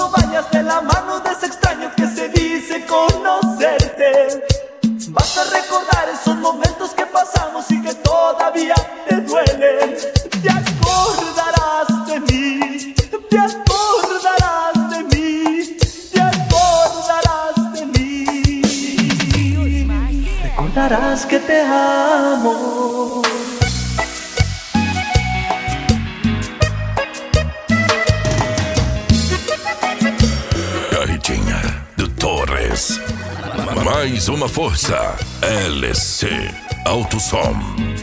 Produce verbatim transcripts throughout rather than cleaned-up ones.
cuando vayas de la mano de ese extraño que se dice conocerte, vas a recordar esos momentos que pasamos y que todavía te duelen. Te acordarás de mí, te acordarás de mí, te acordarás de mí. Recordarás que te amo. Carretinha do Torres. Mais uma força. L C Autosom.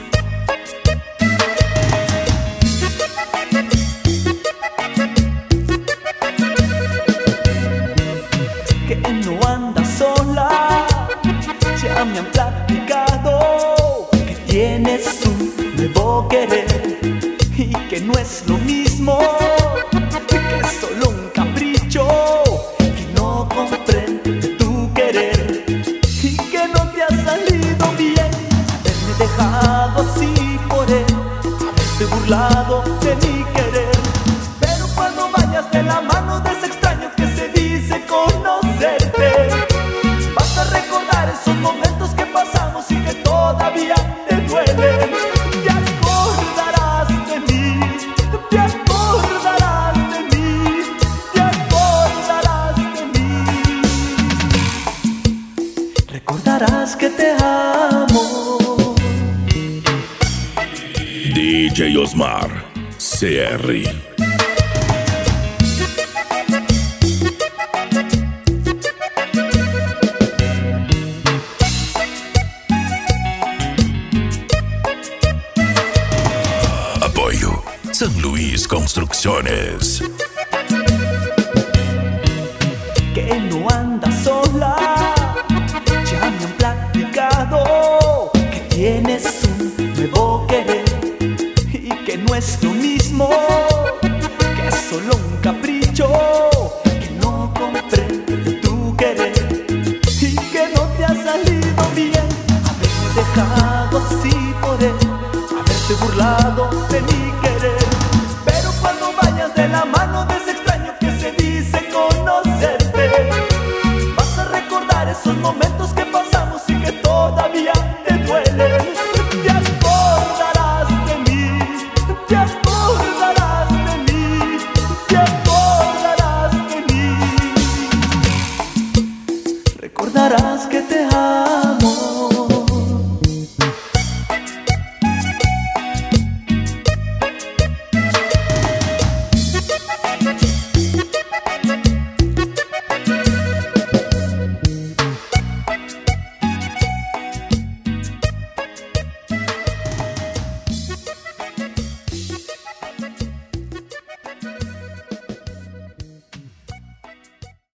Que no andas sola, ya me han platicado que tienes un nuevo querer y que no es lo mismo, que es solo un capricho, que no comprende tu querer y que no te ha salido bien haberme dejado así por él, haberte burlado de mi querer. Pero cuando vayas de la mano de ese extraño que se dice conocerte, vas a recordar esos momentos que pasamos y que todavía te duelen. Te acordarás de mí, te acordarás de mí, te acordarás de mí. Recordarás que te amo. D J Osmar C R. Apoio San Luis Construcciones. Que no andas sola, ya me han platicado que tienes un nuevo querer y que no es lo mismo, que es solo un capricho, que no comprende tu querer y que no te ha salido bien haberme dejado así por él, haberte burlado de mi querer. Pero cuando vayas de la mano de